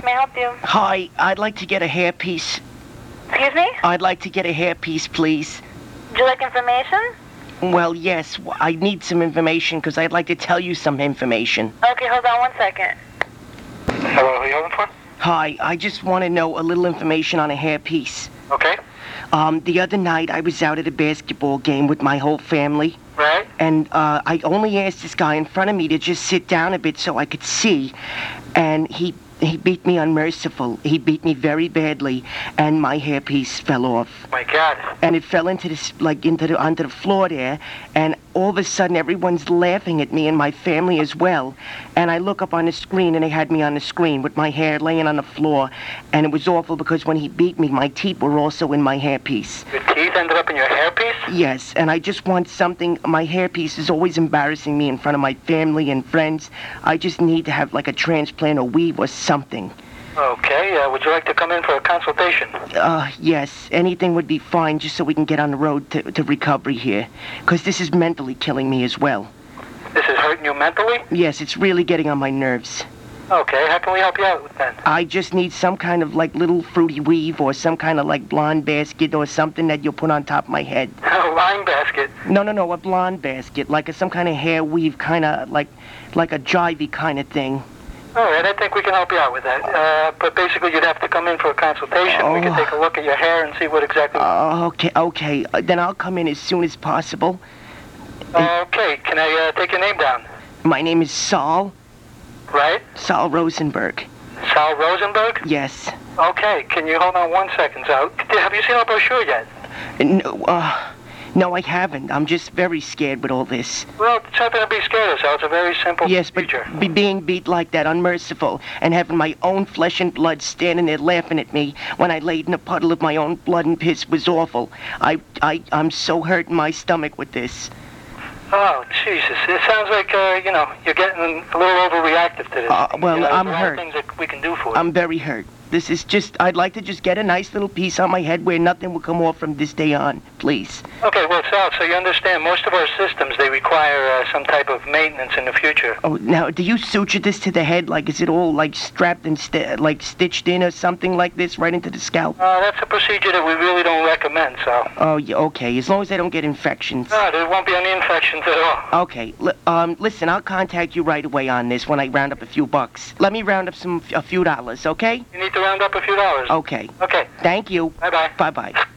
may I help you? Hi, I'd like to get a hairpiece. Excuse me? I'd like to get a hairpiece, please. Would you like information? Well, yes, I need some information because I'd like to tell you some information. Okay, hold on 1 second. Hello, who are you holding for? Hi, I just want to know a little information on a hairpiece. Okay. The other night I was out at a basketball game with my whole family. Right. And I only asked this guy in front of me to just sit down a bit so I could see. And he beat me unmerciful. He beat me very badly, and my hairpiece fell off. My God. And it fell into onto the floor there, and all of a sudden everyone's laughing at me and my family as well. And I look up on the screen, and they had me on the screen with my hair laying on the floor, and it was awful because when he beat me, my teeth were also in my hairpiece. Your teeth ended up in your hairpiece? Yes, and I just want something. My hairpiece is always embarrassing me in front of my family and friends. I just need to have like a transplant or weave or something. Okay, would you like to come in for a consultation? Yes, anything would be fine just so we can get on the road to recovery here. Because this is mentally killing me as well. This is hurting you mentally? Yes, it's really getting on my nerves. Okay, how can we help you out with that? I just need some kind of like little fruity weave or some kind of like blonde basket or something that you'll put on top of my head. A line basket? No, a blonde basket, like some kind of hair weave, kind of like a jivey kind of thing. All right, I think we can help you out with that. But basically, you'd have to come in for a consultation. We can take a look at your hair and see what exactly... Okay. Then I'll come in as soon as possible. Okay, can I take your name down? My name is Saul. Right? Saul Rosenberg. Saul Rosenberg? Yes. Okay, can you hold on 1 second, Sal? Have you seen our brochure yet? No, I haven't. I'm just very scared with all this. Well, it's nothing to be scared of, Sal. It's a very simple procedure. Yes, but being beat like that, unmerciful, and having my own flesh and blood standing there laughing at me when I laid in a puddle of my own blood and piss was awful. I'm so hurt in my stomach with this. Oh, Jesus. It sounds like, you're getting a little overreactive to this. I'm hurt. There are things that we can do for you. I'm very hurt. This is just, I'd like to just get a nice little piece on my head where nothing will come off from this day on, please. Okay, well, Sal, so you understand, most of our systems, they require some type of maintenance in the future. Oh, now, do you suture this to the head? Like, is it all, like, strapped and, stitched in or something like this right into the scalp? That's a procedure that we really don't recommend, Sal. Oh, yeah, okay, as long as I don't get infections. No, there won't be any infections at all. Okay, listen, I'll contact you right away on this when I round up a few bucks. Let me round up a few dollars, okay? You need to round up a few dollars. Okay. Okay. Thank you. Bye-bye. Bye-bye.